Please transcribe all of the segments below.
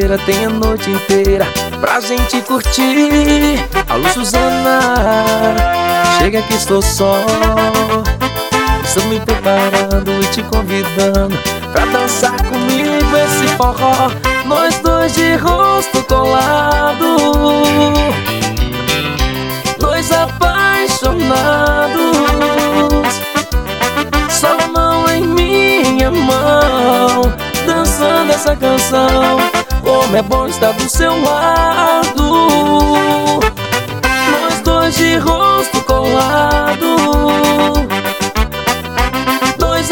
primeira, tem a noite inteira pra gente curtir. Alô, Suzana, chega que estou só. Estou me preparando e te convidando pra dançar comigo esse forró. Nós dois de rosto colado, dois apaixonados, só a mão em minha mão, dançando essa canção. Como é bom estar do seu lado, nós dois de rosto colado, dois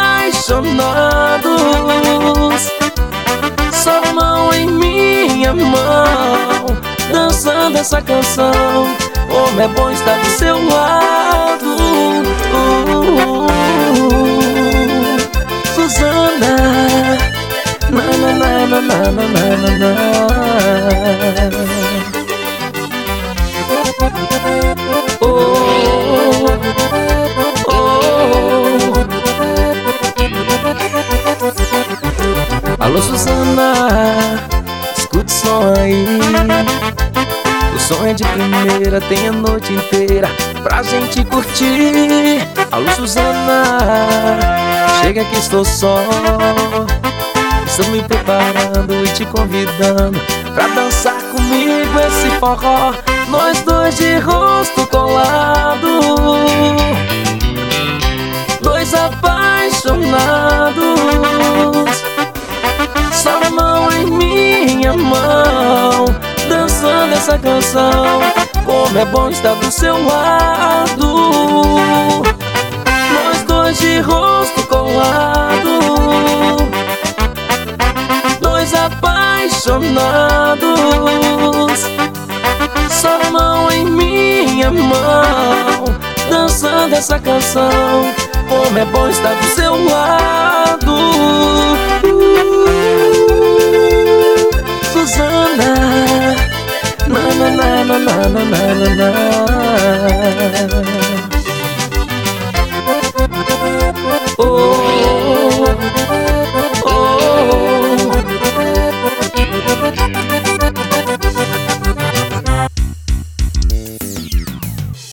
apaixonados, só a mão em minha mão, dançando essa canção. Como é bom estar do seu lado, Suzana, na na na na na na na na. Oh, oh, oh. Alô, Suzana, escute o som aí. O som é de primeira, tem a noite inteira pra gente curtir. Alô, Suzana, chega que estou só. Estou me preparando e te convidando pra dançar comigo esse forró. Nós dois de rosto colado, dois apaixonados, só a mão em minha mão, dançando essa canção. Como é bom estar do seu lado, nós dois de rosto colado, dois apaixonados, só a mão em minha mão, dançando essa canção. Como é bom estar do seu lado, Suzana, na na na na na na na na. Oh,